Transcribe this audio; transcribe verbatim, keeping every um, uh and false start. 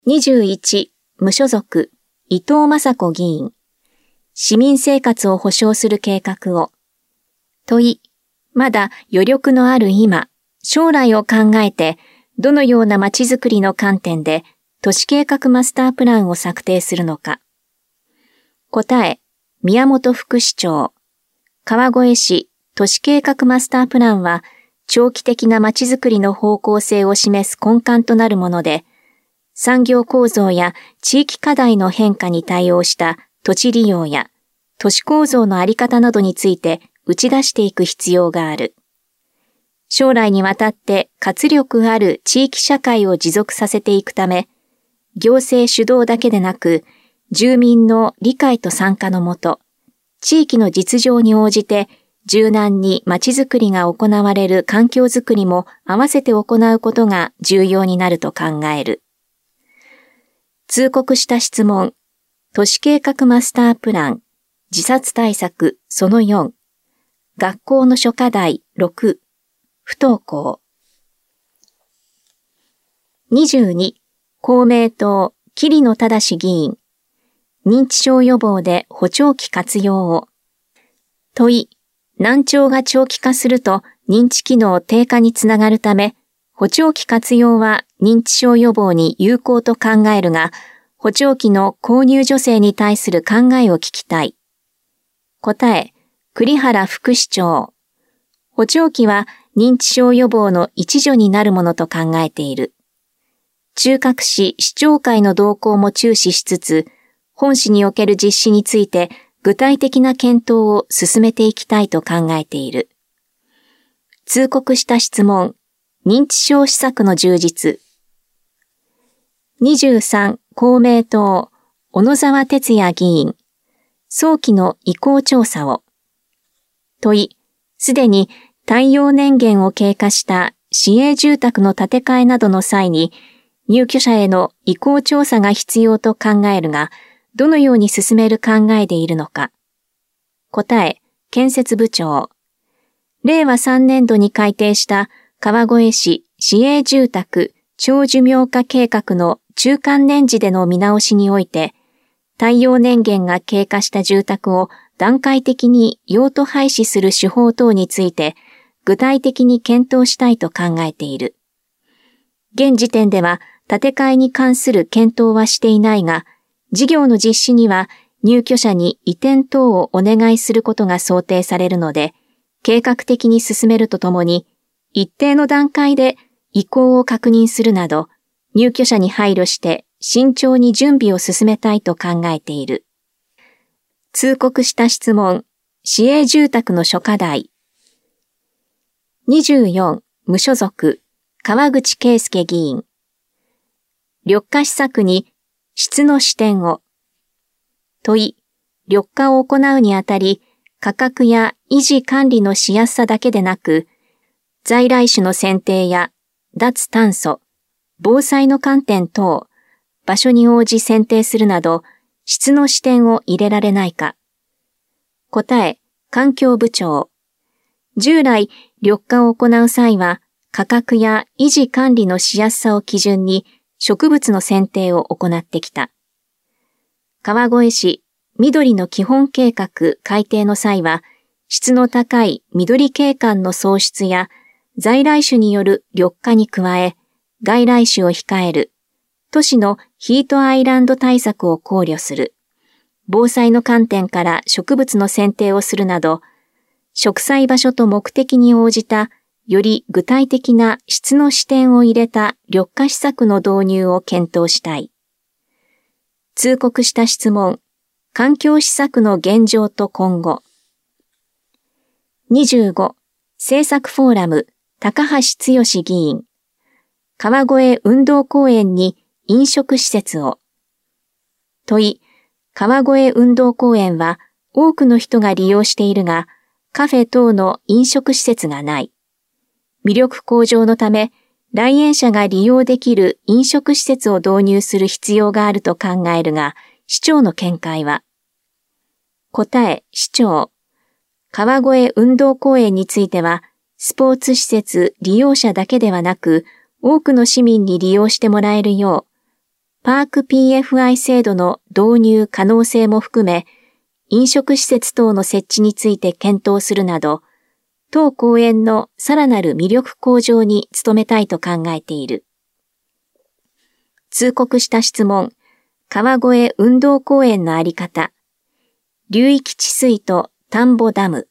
にじゅういち、無所属、伊藤雅子議員。市民生活を保障する計画を。問い、まだ余力のある今、将来を考えて、どのようなまちづくりの観点で、都市計画マスタープランを策定するのか。答え、宮本副市長。川越市都市計画マスタープランは、長期的なまちづくりの方向性を示す根幹となるもので、産業構造や地域課題の変化に対応した土地利用や都市構造のあり方などについて打ち出していく必要がある。将来にわたって活力ある地域社会を持続させていくため、行政主導だけでなく、住民の理解と参加のもと、地域の実情に応じて柔軟にまちづくりが行われる環境づくりも合わせて行うことが重要になると考える。通告した質問、都市計画マスタープラン、自殺対策そのよん、学校の諸課題ろく、不登校。にじゅうに、公明党、桐野正議員、認知症予防で補聴器活用を。問い、難聴が長期化すると認知機能低下につながるため、補聴器活用は認知症予防に有効と考えるが、補聴器の購入助成に対する考えを聞きたい。答え、栗原副市長。補聴器は認知症予防の一助になるものと考えている。中核市市長会の動向も注視しつつ、本市における実施について具体的な検討を進めていきたいと考えている。通告した質問、認知症施策の充実。にじゅうさん、公明党、小野沢哲也議員、早期の意向調査を。問い、すでに太陽年限を経過した市営住宅の建て替えなどの際に、入居者への意向調査が必要と考えるが、どのように進める考えでいるのか。答え、建設部長。れいわさんねんどに改定した川越市市営住宅長寿命化計画の中間年次での見直しにおいて、太陽年限が経過した住宅を段階的に用途廃止する手法等について、具体的に検討したいと考えている。現時点では建て替えに関する検討はしていないが、事業の実施には入居者に移転等をお願いすることが想定されるので、計画的に進めるとともに、一定の段階で意向を確認するなど、入居者に配慮して慎重に準備を進めたいと考えている。通告した質問、市営住宅の諸課題。にじゅうよん、無所属、川口圭介議員。緑化施策に質の視点を。問い、緑化を行うにあたり、価格や維持管理のしやすさだけでなく、在来種の選定や脱炭素、防災の観点等、場所に応じ選定するなど、質の視点を入れられないか。答え、環境部長。従来、緑化を行う際は、価格や維持管理のしやすさを基準に植物の選定を行ってきた。川越市緑の基本計画改定の際は、質の高い緑景観の創出や在来種による緑化に加え、外来種を控える、都市のヒートアイランド対策を考慮する、防災の観点から植物の選定をするなど、植栽場所と目的に応じたより具体的な質の視点を入れた緑化施策の導入を検討したい。通告した質問、環境施策の現状と今後。にじゅうご、政策フォーラム、高橋剛議員。川越運動公園に飲食施設を。問い、川越運動公園は多くの人が利用しているが、カフェ等の飲食施設がない。魅力向上のため、来園者が利用できる飲食施設を導入する必要があると考えるが、市長の見解は。答え、市長。川越運動公園については、スポーツ施設利用者だけではなく、多くの市民に利用してもらえるよう、 パーク ピーエフアイ 制度の導入可能性も含め、飲食施設等の設置について検討するなど、当公園のさらなる魅力向上に努めたいと考えている。通告した質問、川越運動公園のあり方、流域治水と田んぼダム、